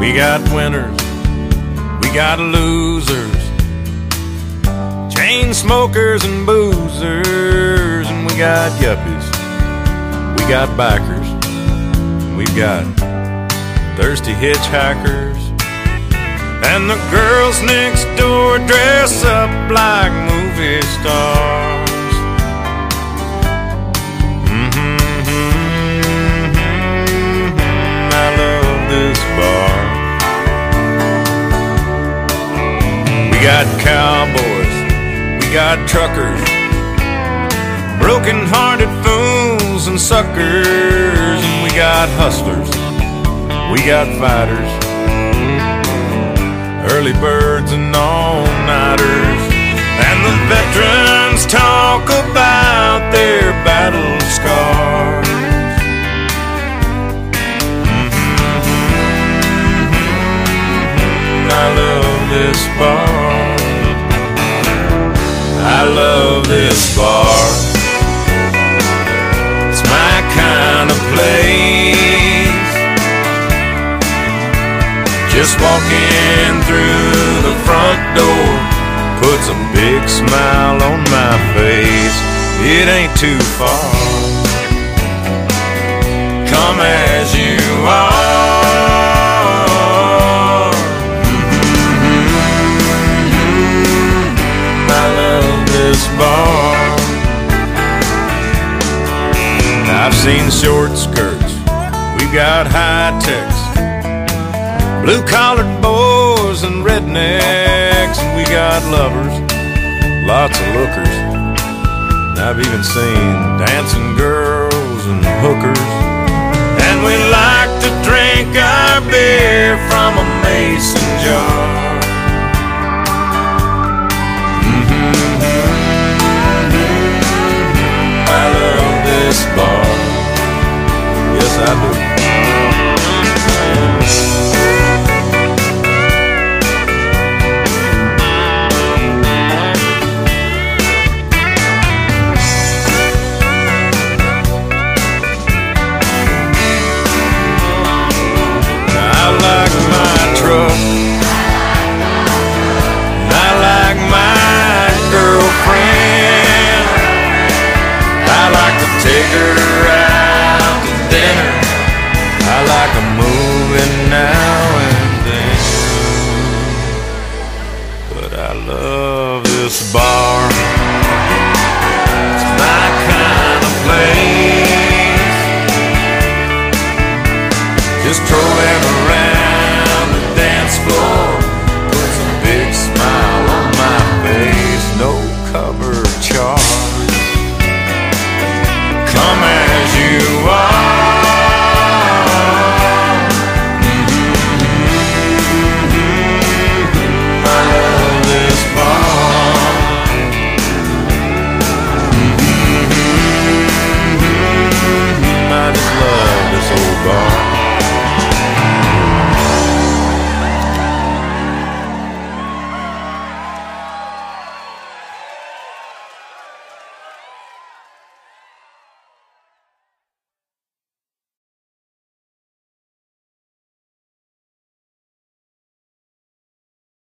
We got winners, we got losers, chain smokers and boozers, and we got yuppies, we got bikers, and we've got thirsty hitchhikers, and the girls next door dress up like movie stars. I love this bar. We got cowboys, we got truckers, broken-hearted fools and suckers, and we got hustlers, we got fighters, early birds and all-nighters, and the veterans talk about their battle scars. I love this bar. I love this bar. It's my kind of place. Just walking through the front door puts a big smile on my face. It ain't too far. Come as you are. This bar. I've seen short skirts, we've got high techs, blue-collared boys and rednecks, and we got lovers, lots of lookers. And I've even seen dancing girls and hookers. And we like to drink our beer from a mason jar. I love this bar. Yes, I do. I like my truck. I like my girlfriend. I like to take her out